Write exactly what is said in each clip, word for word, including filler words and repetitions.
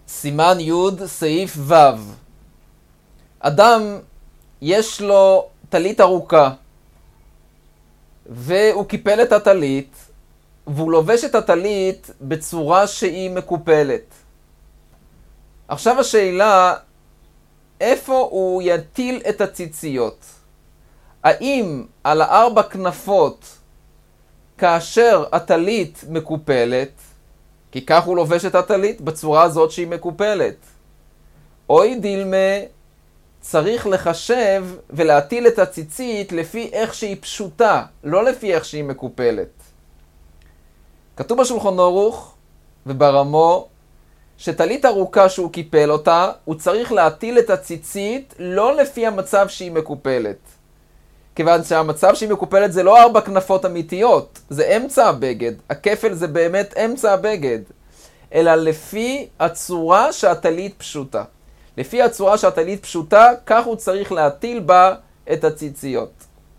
סימן י' סעיף ו'. אדם יש לו טלית ארוכה, והוא קיפל את הטלית, והוא לובש את הטלית בצורה שהיא מקופלת. עכשיו השאלה, איפה הוא יטיל את הציציות? האם על הארבע כנפות כאשר הטלית מקופלת, כי כך הוא לובש את הטלית בצורה הזאת שהיא מקופלת, אוי דילמה, צריך לחשב ולהטיל את הציצית לפי איך שהיא פשוטה, לא לפי איך שהיא מקופלת. כתוב בשולחן ערוך וברמו שטלית ארוכה שהוא קיפל אותה, הוא צריך להטיל את הציצית לא לפי המצב שהיא מקופלת. כיוון שהמצב שהיא מקופלת זה לא ארבע כנפות אמיתיות, זה אמצע הבגד. הכפל זה באמת אמצע הבגד. אלא לפי הצורה שהטלית פשוטה. לפי הצורה שהטלית פשוטה, כך הוא צריך להטיל בה את הציציות.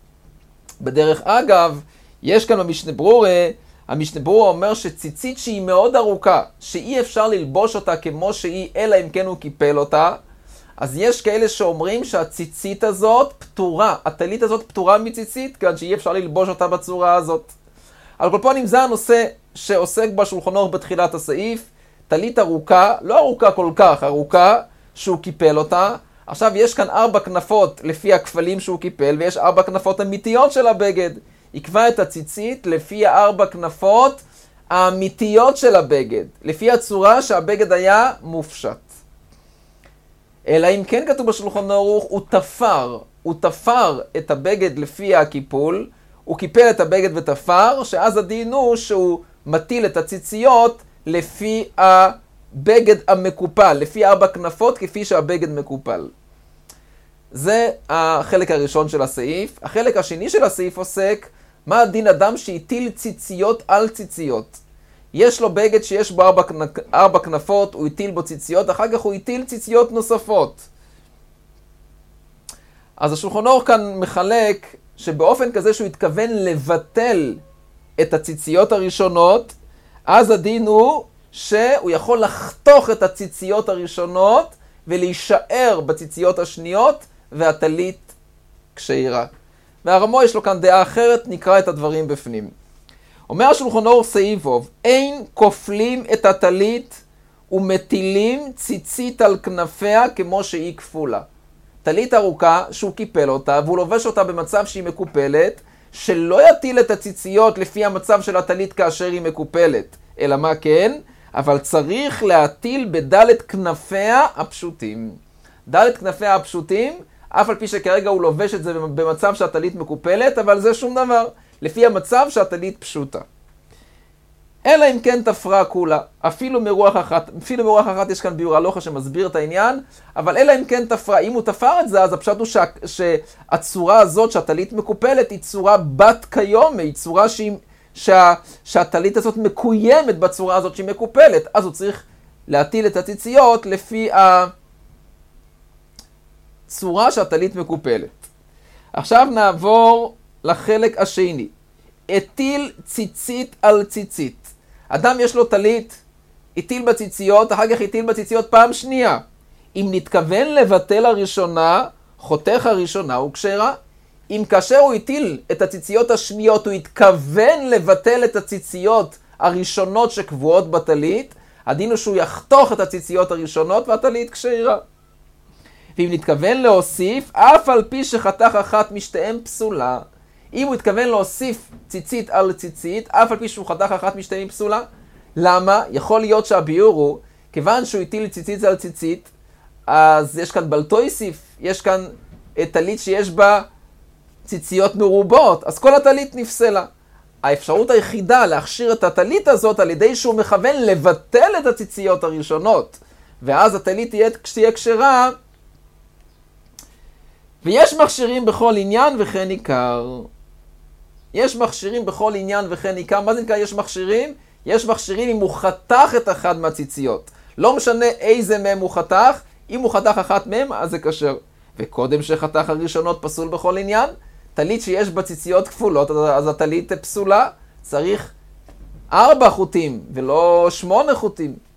בדרך אגב, יש כאן במשנה ברורה, המשנה ברורה אומר שציצית שהיא מאוד ארוכה, שאי אפשר ללבוש אותה כמו שהיא, אלא אם כן הוא קיפל אותה, אז יש כאלה שאומרים שהציצית הזאת פטורה, הטלית הזאת פטורה מציצית, כאן שאי אפשר ללבוש אותה בצורה הזאת. על כל פנים זה הנושא שעוסק בשולחן ערוך בתחילת הסעיף, טלית ארוכה, לא ארוכה כל כך, ארוכה שהוא קיפל אותה. עכשיו יש כאן ארבע כנפות לפי הכפלים שהוא קיפל, ויש ארבע כנפות אמיתיות של הבגד. יקבע את הציצית לפי הארבע כנפות האמיתיות של הבגד, לפי הצורה שהבגד היה מופשט. אלא אם כן כתוב בשולחן ערוך, הוא תפר, הוא תפר את הבגד לפי הקיפול, הוא קיפל את הבגד ותפר, שאז הדין הוא שהוא מטיל את הציציות לפי הבגד המקופל, לפי ארבע כנפות כפי שהבגד מקופל. זה החלק הראשון של הסעיף. החלק השני של הסעיף עוסק, מה הדין אדם שהטיל ציציות על ציציות. יש לו בגד שיש בו ארבע, ארבע כנפות, הוא הטיל בו ציציות, אחר כך הוא הטיל ציציות נוספות. אז השולחן ערוך כאן מחלק שבאופן כזה שהוא התכוון לבטל את הציציות הראשונות, אז הדין הוא שהוא יכול לחתוך את הציציות הראשונות ולהישאר בציציות השניות, והטלית כשרה. והרמו יש לו כאן דעה אחרת, נקרא את הדברים בפנים. אומר השולחן ערוך סעיף ו', אין כופלים את הטלית ומטילים ציצית על כנפיה כמו שהיא כפולה. טלית ארוכה שהוא קיפל אותה והוא לובש אותה במצב שהיא מקופלת, שלא יטיל את הציציות לפי המצב של הטלית כאשר היא מקופלת, אלא מה כן? אבל צריך להטיל בדלת כנפיה הפשוטים. דלת כנפיה הפשוטים, אף על פי שכרגע הוא לובש את זה במצב שהטלית מקופלת, אבל זה שום דבר, לפי המצב שהטלית פשוטה. אלא אם כן תפרה כולה, אפילו מרוח אחת, אפילו מרוח אחת יש כאן ביור הלוכה שמסביר את העניין, אבל אלא אם כן תפרה, אם הוא תפר את זה, אז הפשט הוא שה, שהצורה הזאת שהטלית מקופלת היא צורה בת כיום, היא צורה שהיא, שה, שהטלית הזאת מקוימת בצורה הזאת שהיא מקופלת, אז הוא צריך להטיל את הציציות לפי הצורה שהטלית מקופלת. עכשיו נעבור לחלק השני. הטיל ציצית על ציצית. אדם יש לו טלית, הטיל בציציות, אחר כך הטיל בציציות פעם שנייה. אם נתכוון לבטל הראשונה, חותך הראשונה הוא כשרה. אם כאשר הוא הטיל את הציציות השניות, הוא התכוון לבטל את הציציות הראשונות שקבועות בטלית, הדין הוא שהוא יחתוך את הציציות הראשונות והטלית כשרה. ואם נתכוון להוסיף, אף על פי שחתך אחת משתיהם פסולה, אם הוא התכוון להוסיף ציצית על ציצית, אף על פי שהוא חתך אחת משתיהם פסולה, למה? יכול להיות שהביור הוא, כיוון שהוא הטיל ציצית על ציצית, אז יש כאן בלטויסיף, יש כאן טלית שיש בה ציציות מרובות, אז כל הטלית נפסלה. האפשרות היחידה להכשיר את הטלית הזאת על ידי שהוא מכוון לבטל את הציציות הראשונות, ואז הטלית תהיה כשרה, ויש מכשירים בכל עניין וכן עיקר. יש מכשירים בכל עניין וכן עיקר. מה זה נקרא יש מכשירים? יש מכשירים אם הוא חתך את אחד מהציציות. לא משנה איזה מהם הוא חתך, אם הוא חתך אחת מהם אז זה כשר. וקודם שחתך הראשונות פסול בכל עניין, טלית שיש בה ציציות כפולות, אז הטלית פסולה, צריך ארבע חוטים ולא שמונה חוטים.